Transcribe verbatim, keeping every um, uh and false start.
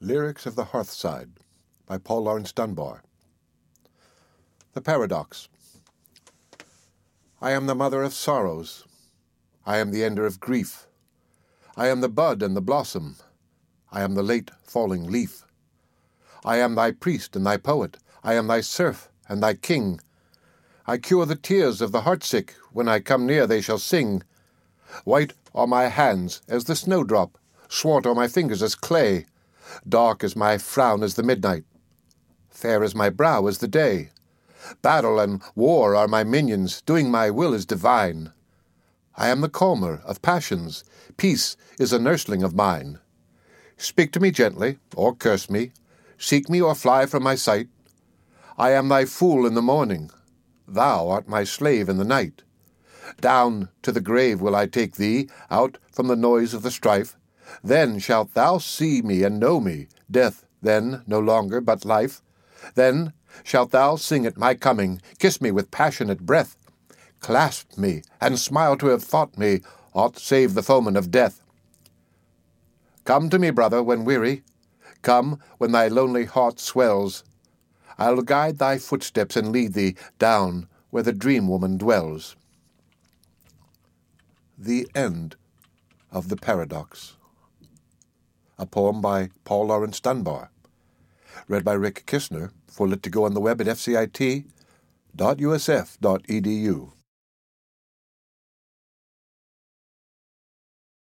Lyrics of the Hearthside by Paul Laurence Dunbar. The Paradox. I am the mother of sorrows. I am the ender of grief. I am the bud and the blossom. I am the late falling leaf. I am thy priest and thy poet. I am thy serf and thy king. I cure the tears of the heartsick. When I come near they shall sing. White are my hands as the snowdrop. Swart are my fingers as clay. Dark is my frown as the midnight. Fair is my brow as the day. Battle and war are my minions. Doing my will is divine. I am the calmer of passions. Peace is a nursling of mine. Speak to me gently, or curse me. Seek me or fly from my sight. I am thy fool in the morning. Thou art my slave in the night. Down to the grave will I take thee, out from the noise of the strife. Then shalt thou see me and know me, death then no longer but life. Then shalt thou sing at my coming, kiss me with passionate breath, clasp me and smile to have thought me aught save the foeman of death. Come to me, brother, when weary. Come when thy lonely heart swells. I'll guide thy footsteps and lead thee down where the dream woman dwells. The End of the Paradox. A poem by Paul Laurence Dunbar. Read by Rick Kistner for Lit to Go on the web at f c i t dot u s f dot e d u.